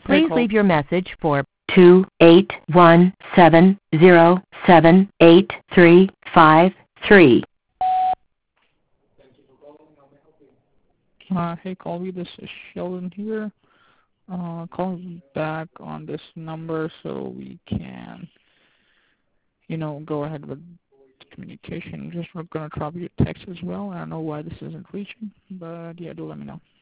Hey, Please call. leave your message for 28170783353. Hey, Colby, this is Sheldon here. Calling you back on this number so we can, go ahead with communication. Just we're gonna drop you a text as well. I don't know why this isn't reaching, but yeah, do let me know.